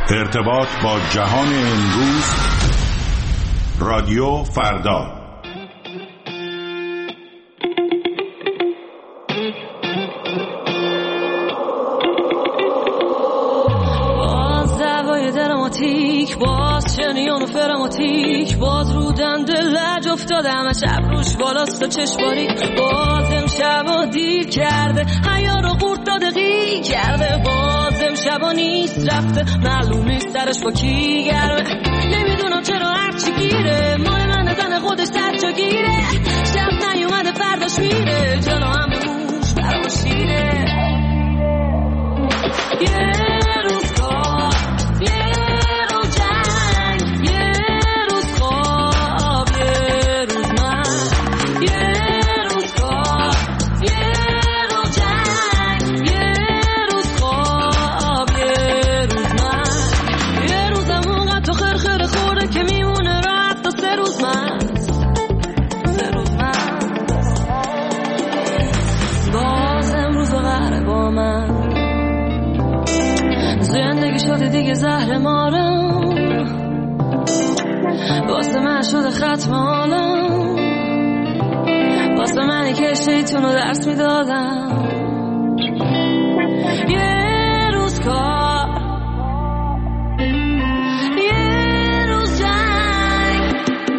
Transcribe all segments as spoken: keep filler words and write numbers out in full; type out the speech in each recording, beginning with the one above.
ارتباط با جهان امروز، رادیو فردا. باز دوای دراماتیک، باز شنیان و فراماتیک، باز رو دنده لج افتاده همه شب روش بالاست و چشماری. باز امشب و دیر کرده حیا رو قورت داده غیر کرده. باز امشب و نیست رفته معلوم نیست سرش با کی گرمه. نمیدونم چرا هرچی گیره مال من زن خودش سر جا گیره. شب نیومده فرداش میره جلو هم به موش برا شیره. یه روز کار یه روز جنگ، یه روز خواب یه روز من. یه روز کار یه روز جنگ، یه روز خواب یه روز من. یه روزم اونقدر تو خرخره خوره که میمونه راحت تا سه روز من. سه روز من باز امروز قهره با من. زندگی شده دیگه زهر مارم، واسه من شده ختم عالم. واسه منی که شیطون رو درس میدادم. یه روز کار یه روز جنگ.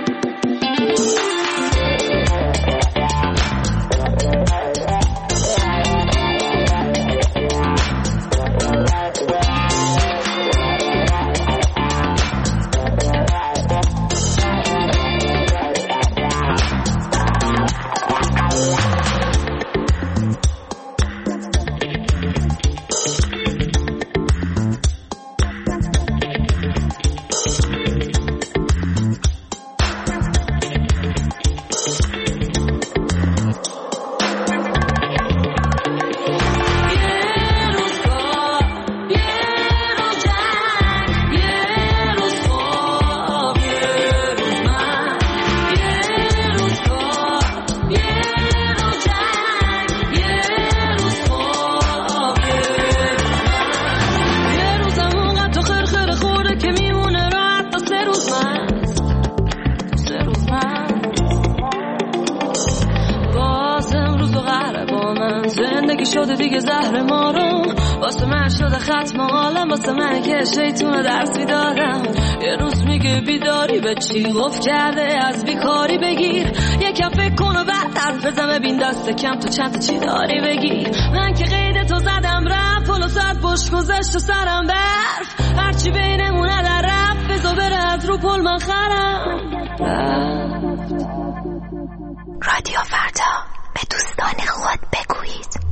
زندگی شده دیگه زهر مارم، واسه من شده ختم عالم. واسه من که شیطون رو درس میدادم. یه روز میگه بیداری به چی قفل کرده از بیکاری بگیر. یکم فکر کن و بعد حرف بزن ببین دست کم تو چند تا چی داری بگیر. من که قید تو زدم رفت پلو ساعت بش گذشت و سرم برف. هرچی بینمونه در رفت بزا بره از رو پل من خرم رفت. رادیو فردا به دوستان خود بگویید.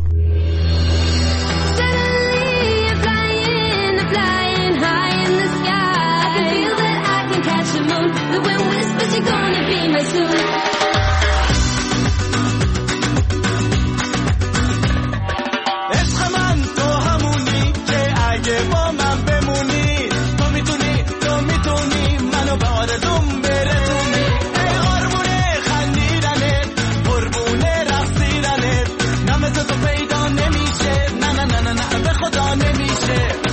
The wind whispers you're gonna be my soon. عشق من تو همونی که اگه با من بمونی، تو میتونی تو میتونی منو به آرزوم برسونی. ای آرمونه خندیدنت قربونه رقصیدنت، نه مثل تو پیدا نمیشه، نه نه نه نه نه به خدا نمیشه.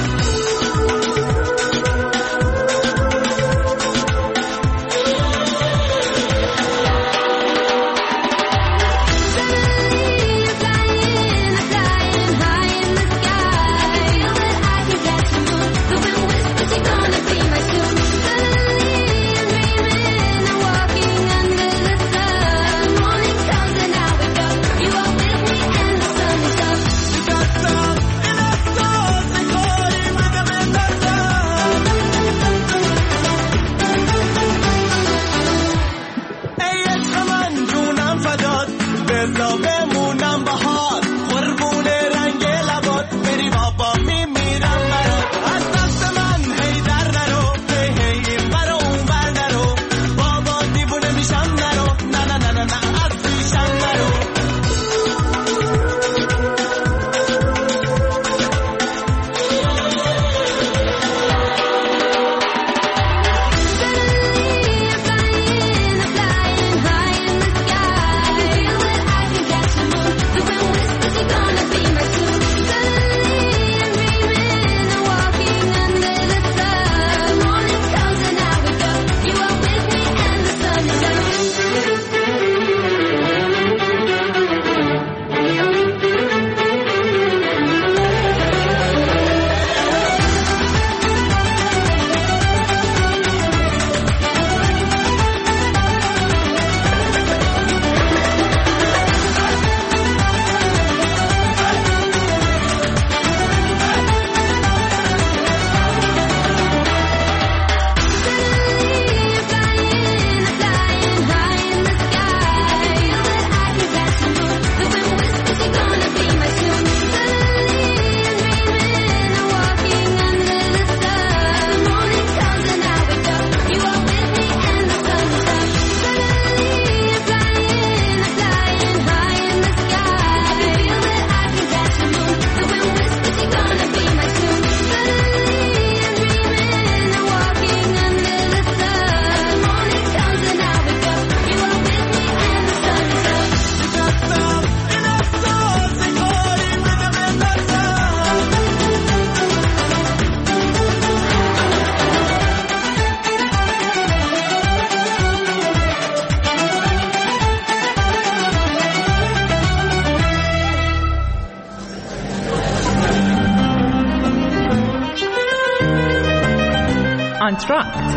آنتراکت.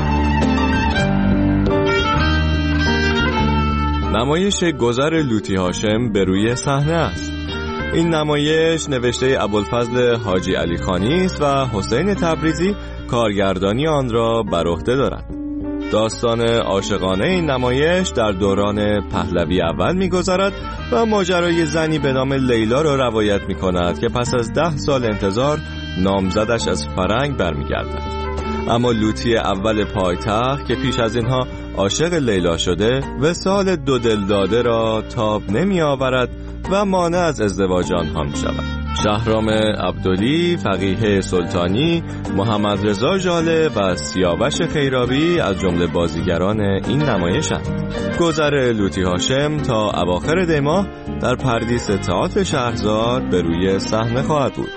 نمایش گذر لوطی هاشم به روی صحنه است. این نمایش نوشته ابوالفضل حاجی علی خانی است و حسین تبریزی کارگردانی آن را بر عهده دارد. داستان عاشقانه این نمایش در دوران پهلوی اول می‌گذرد و ماجرای زنی به نام لیلا را روایت می‌کند که پس از ده سال انتظار نامزدش از فرنگ برمیگردد. اما لوطی اول پایتخت که پیش از اینها عاشق لیلا شده وصال دو دل داده را تاب نمی آورد و مانع از ازدواج آنها می شود. شهرام عبدلی، فقیه سلطانی، محمد رضا ژاله و سیاوش خیرابی از جمله بازیگران این نمایشند. گذر لوطی هاشم تا اواخر دی ماه در پردیس تئاتر شهرزاد به روی صحنه خواهد بود.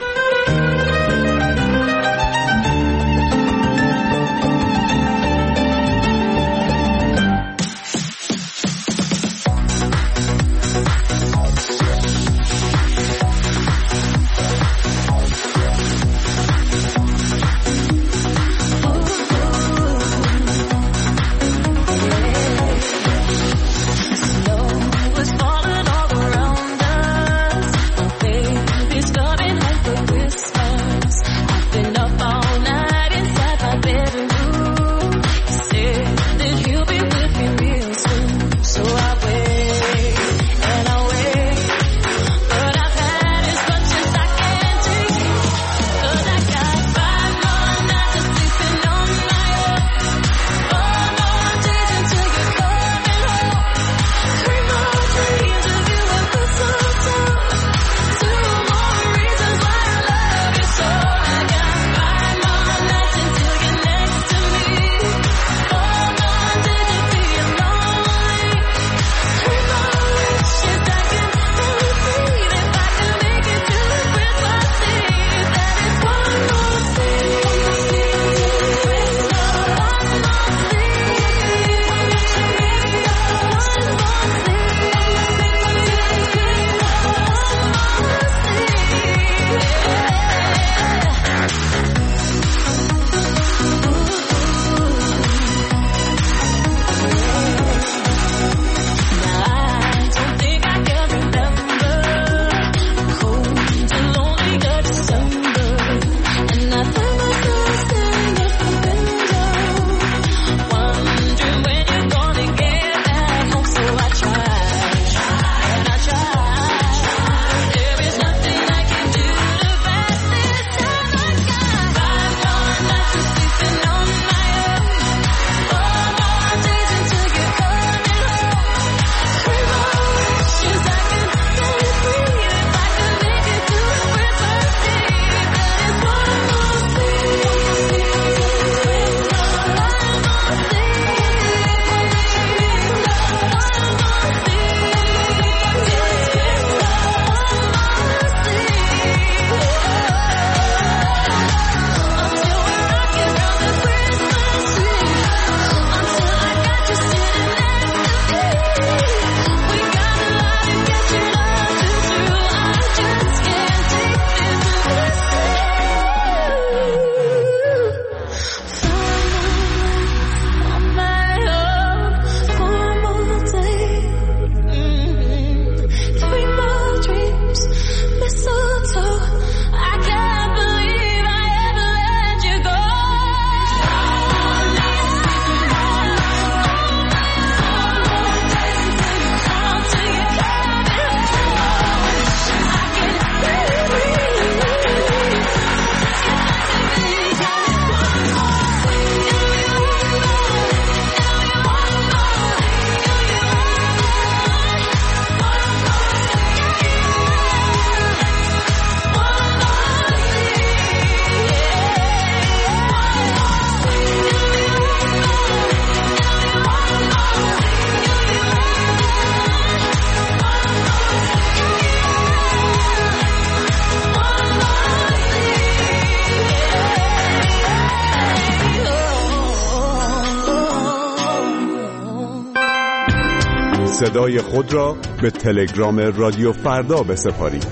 صدای خود را به تلگرام رادیو فردا بسپارید.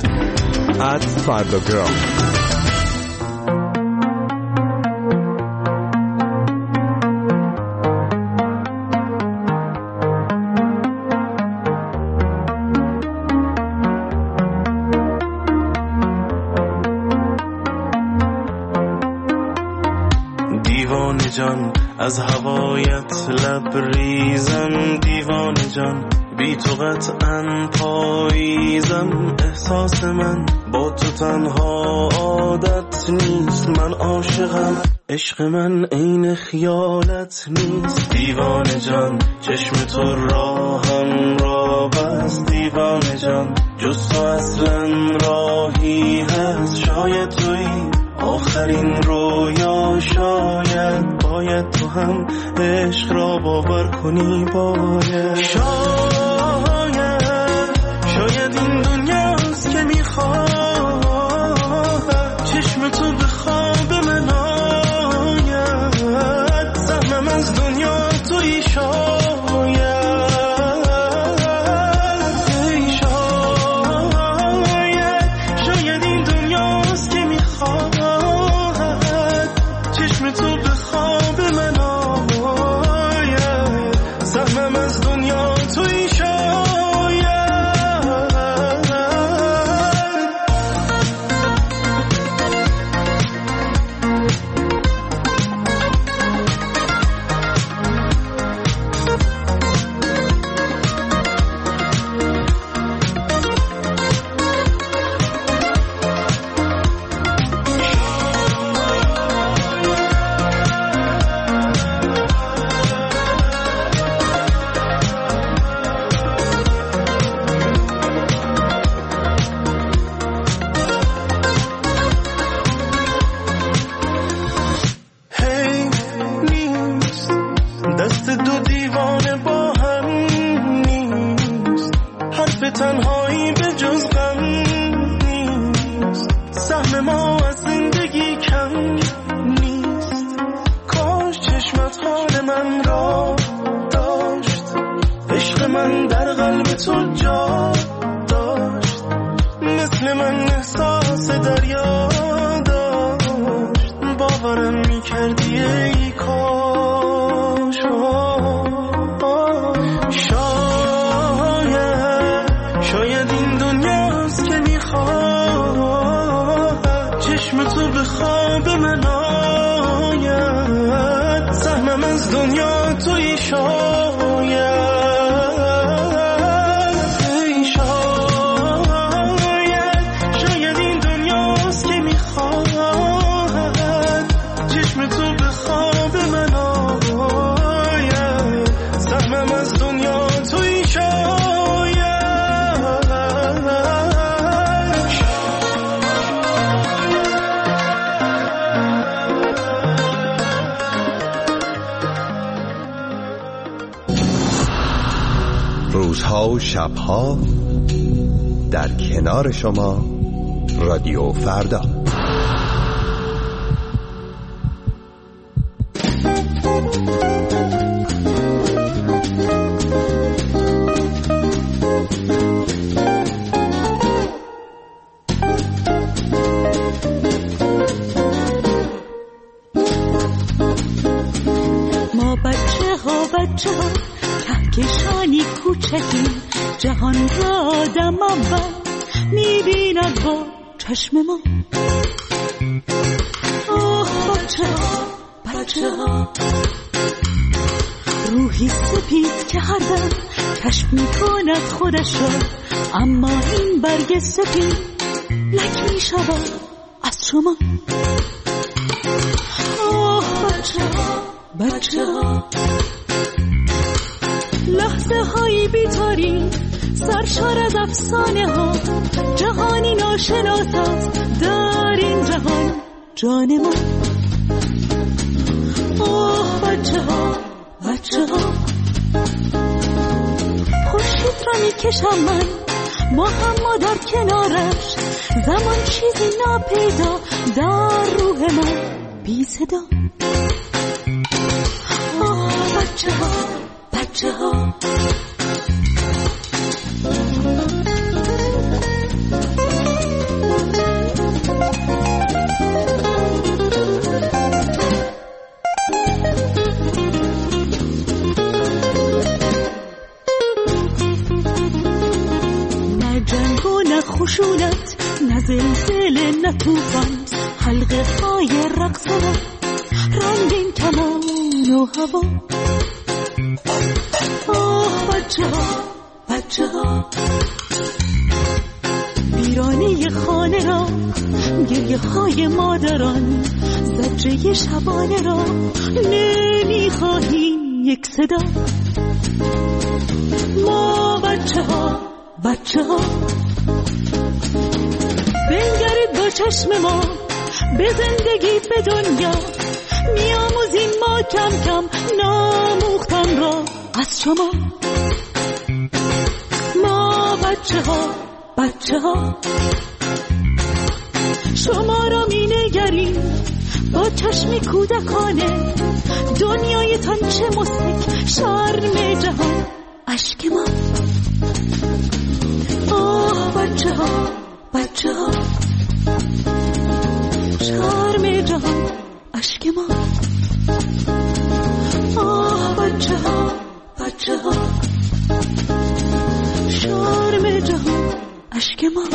ات فرداگرام. دیوانه جان از هوایت لبریزم، دیوانه جان بی تو قطعاً پاییزم. احساس من با تو تنها عادت نیست، من عاشقم عشق من عین خیالت نیست. دیوانه جان چشم تو راهم را بست، دیوانه جان جز تو اصلا راهی هست. شاید تویی آخرین رویا، شاید باید تو هم عشق را باور کنی. باید شاید شاید این دنیاست که میخواد چشم تو به خواب من آید. سهمم از دنیا تویی شاید، شاید شاید این دنیاست که میخواد چشم تو به خواب من آید. سهمم از دنیا تویی شاید. تنهایی به جز غم نیست، سهم ما از زندگی کم نیست. کاش چشمت حال من را داشت، عشق من در قلب تو جا داشت. مثل من احساس دریا داشت، باورم میکردی ای کاش. شاید این دنیاست که میخواد چشم تو به خواب من آید. سهمم از دنیا تویی شاید، شاید شاید این دنیاست که میخواد چشم تو به خواب من آید. سهمم از دنیا تویی شاید. روزها و شبها در کنار شما رادیو فردا. ما بچه ها بچه ها کهکشانی کوچکی، جهان را آدم اول میبیند با چشم ما. آه بچه ها بچه ها، روحی سپید که هر دم کشف میکند خودش را، اما این برگ سپید لک میشود از شما. آه بچه ها بچه ها، لحظه هایی بیتاری سرشار از افسانه ها، جهانی ناشناس است در این جهان جان ما. آه بچه ها بچه ها، خورشید را میکشم من با هم ما در کنارش، زمان چیزی ناپیدا در روح من بی صدا. آه بچه ها بچه ها، نه جنگ و نه خشونت، نه زلزله نه طوفان، حلقه های رقص ما رنگین و هوا. آه بچه ها بچه ها، ویرانه خانه را، گریه های مادران، زجره شبانه را نمیخواهیم یک صدا. ما بچه ها بچه ها، بنگرید با چشم ما به زندگی به دنیا، میاموزیم ما کم کم ناموختن را از شما. ما بچه ها بچه ها، شما را می نگریم با چشم کودکانه، دنیایتان چه مسک شرم جهان اشک ما. آه بچه ها بچه ها، شرم جهان اشک ما. آه بچه ها بچه ها، شرم جهان اشک ما.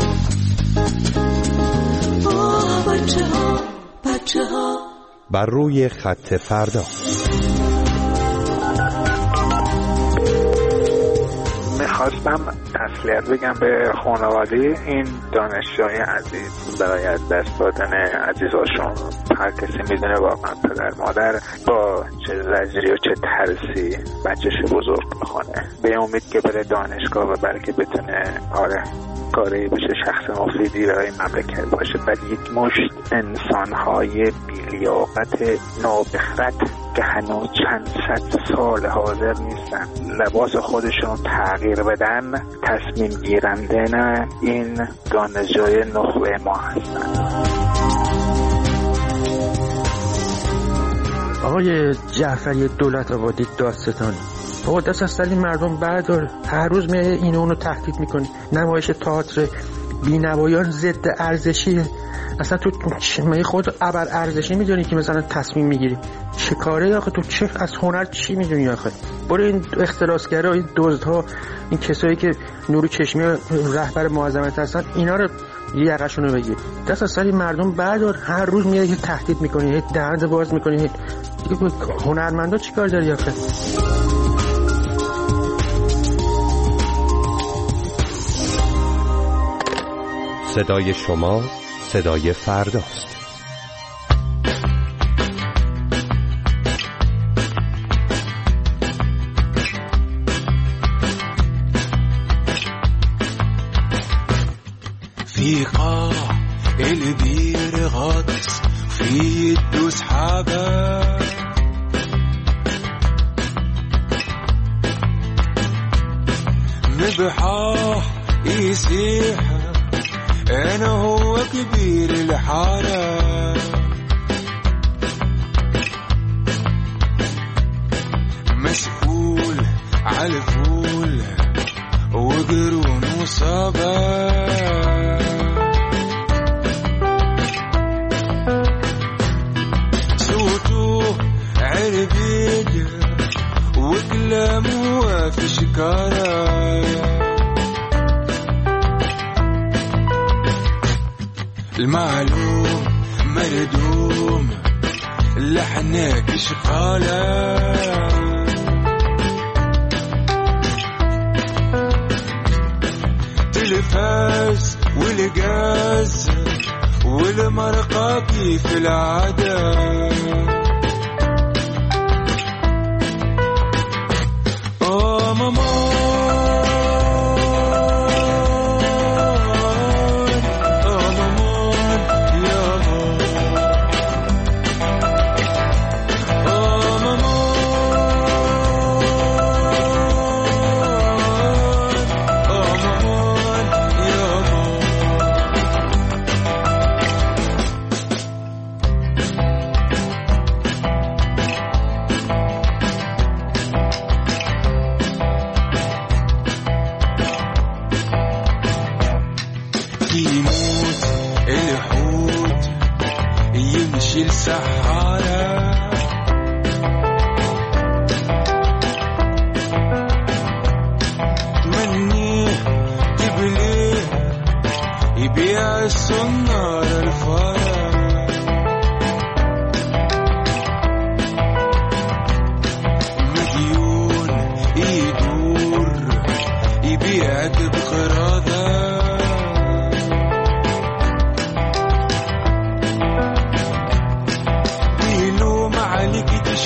آه بچه ها بچه ها. بر روی خط فردا. میخواستم تسلیت بگم به خانواده این دانشجوی عزیز برای از دست دادن عزیزاشون. هر کسی میدونه واقعا پدر مادر با چه زجری و چه ترسی بچه‌شو بزرگ میکنه، به امید که بره دانشگاه و برای که بتونه آره کاری بشه، شخص مفیدی برای مملکت باشه. ولی یک مشت انسان‌های بی‌لیاقت نابخرد که هنوز چند صد سال حاضر نیستن لباس خودشون تغییر بدن، تصمیم گیرنده نه این دانشجوی نخبه ما هستن. آقای جعفری دولت آبادی دادستانی، بابا دست از سر مردم بردار. هر روز میای اینو اونو تهدید میکنی، نمایش تئاتر بی‌نوایان ضد ارزشی. اصلا تو می خود ابر ارزشی میدونی که مثلا تصمیم میگیری چه کاره؟ آخه تو چه از هنر چی میدونی؟ آخه برو این اختلاسگرا، این دزدها، این کسایی که نور چشمی رهبر معظمت هستن، اینا رو یقشونو بگیر، دست از سر مردم بردار. هر روز میای تهدید میکنی، دهنت باز میکنی. دیگه هنرمندا چیکار داری آخه؟ صدای شما صدای فرداست. في قاع البير غطس في الدوس حبا مبحاح يسيح أنا هو كبير الحارة مسؤول عالفول وقرون وصبا صوته عربيد وكلامه في شكارة المعلوم مردوم لحنك شقالة تلفاز والقاز والمرقة كيف العادة آه ماما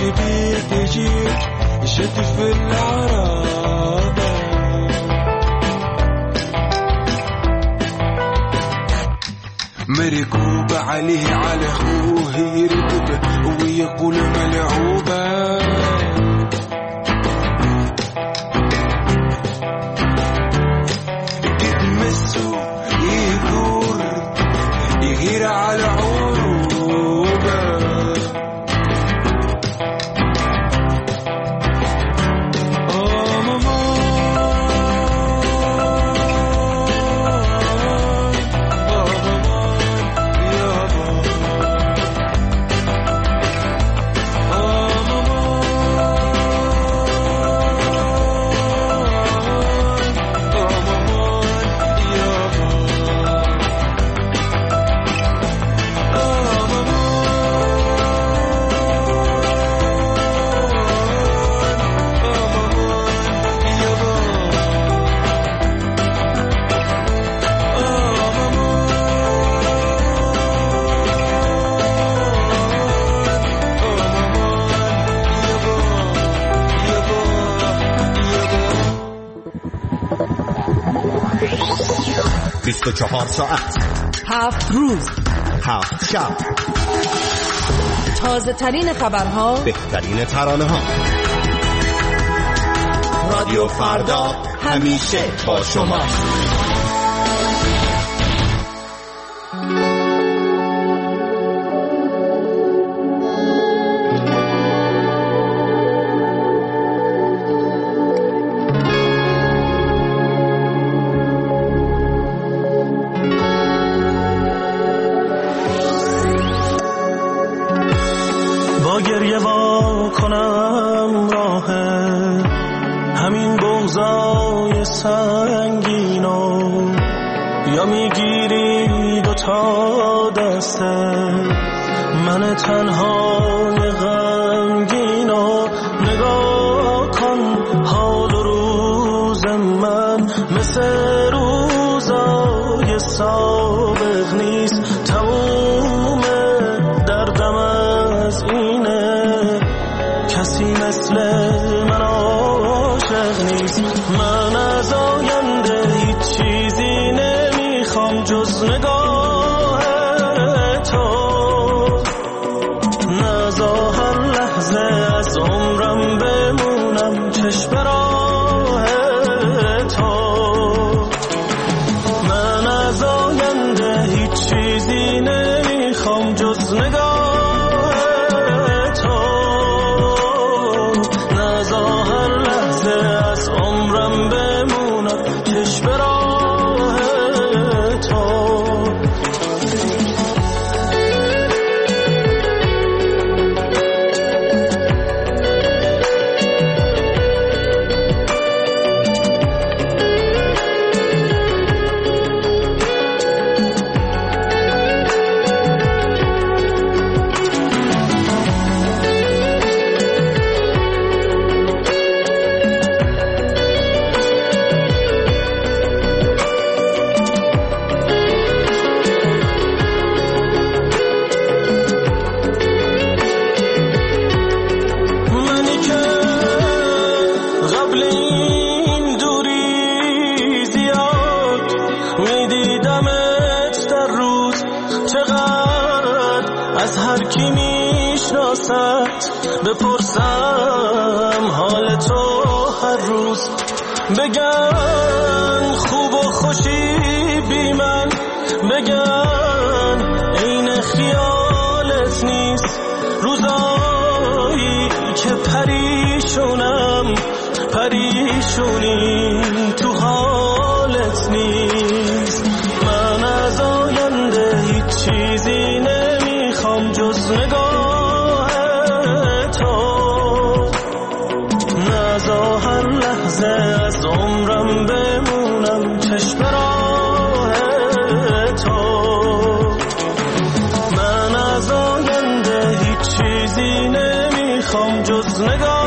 شبيك يجيك يشد في العرابة مركوبة عليه على أخوه يركبه ويقول ملعوبة تتمسه يدور يغير على عروبة آه ماما بیست و چهار ساعت هفت روز هفت شب تازه ترین خبرها بهترین ترانه ها رادیو فردا همیشه با شما گریه وا کنم راه همین بغضای سنگینو یا میگیری دوتا دسته من تنهای غمگینو نگاه کن حال و روز من مثل روزای سابق نیست تموم دردم از اینه کسی مثل من عاشق نیست من از آینده هیچ چیزی نمیخوام جز نگاه تو نزا هر لحظه از عمرم بمونم چشم راه تو من از آینده هیچ چیزی نمیخوام جز نگاه بپرسم حال تو هر روز بگن خوب و خوشی بی من بگن این خیالت نیست روزایی که پریشونم پریشونی تو حالت نیست من از آینده هیچ چیزی نمیخوام جز نگاه هر لحظه از عمرم بمونم چشم راه تو من از آینده هیچ چیزی نمیخوام جز نگاه